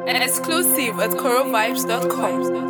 Exclusive at corovibes.com.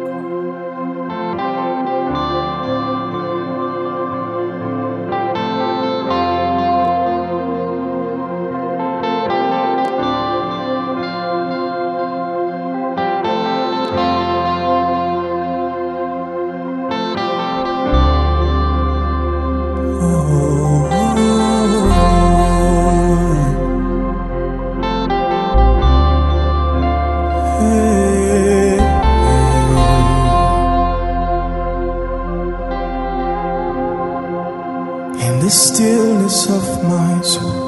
In the stillness of my soul,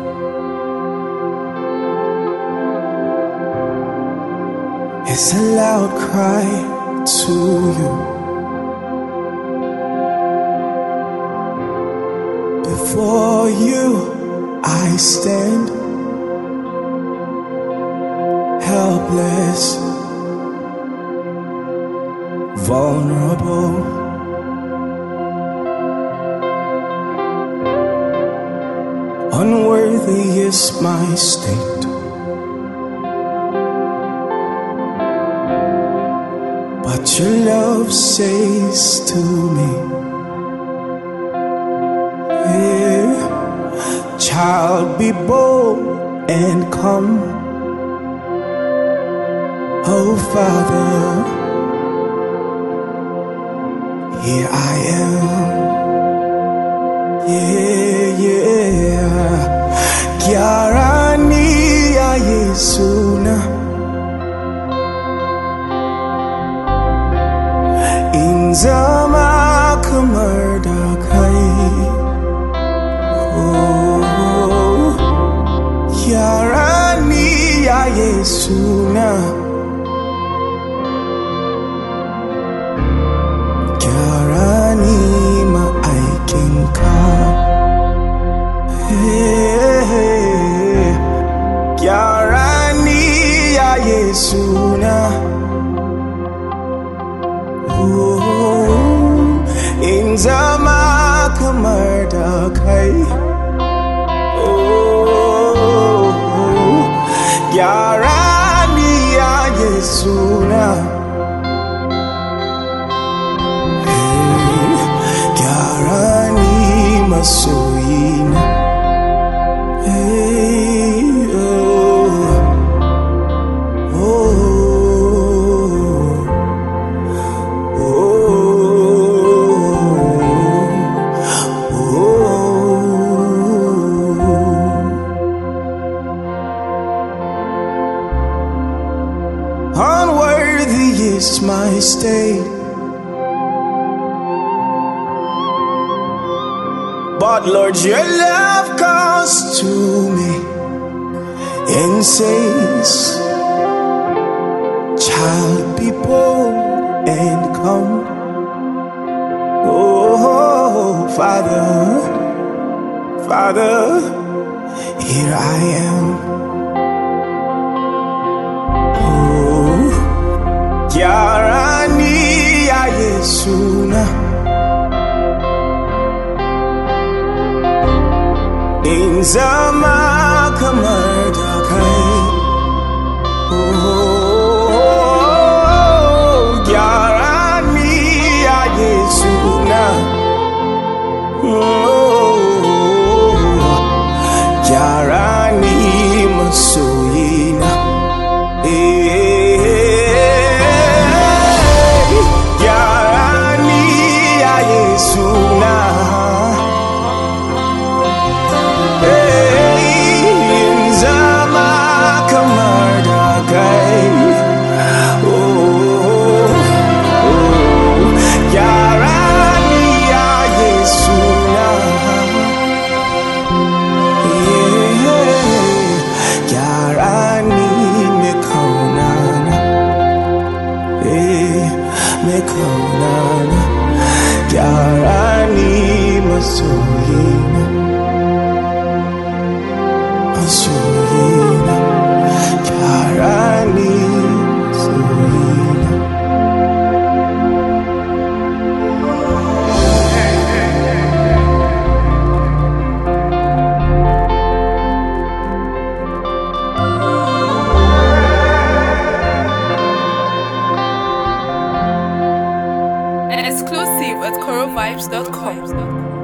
it's a loud cry to you. Before you I stand, helpless, vulnerable. Unworthy is my state, but your love says to me, hey, child, be bold and come. Oh Father, here I am. Yeah, yeah. Kiarani ya Yesu na inzama kamar da kai. Oh, Kiarani ya Yesu na Kiarani maaikin ka. Kiarani ya Yesu na inzama kamar da kai. Kiarani ya Yesu na Kiarani masoyina. Unworthy is my state, but Lord, your love comes to me and says, child, be bold and come. Oh, Father, Father, here I am. Kiarani ya Yesu na inzama kamar da kai. Oh, Kiarani ya Yesu na Kiarani masoyina. Exclusive at corovibes.com.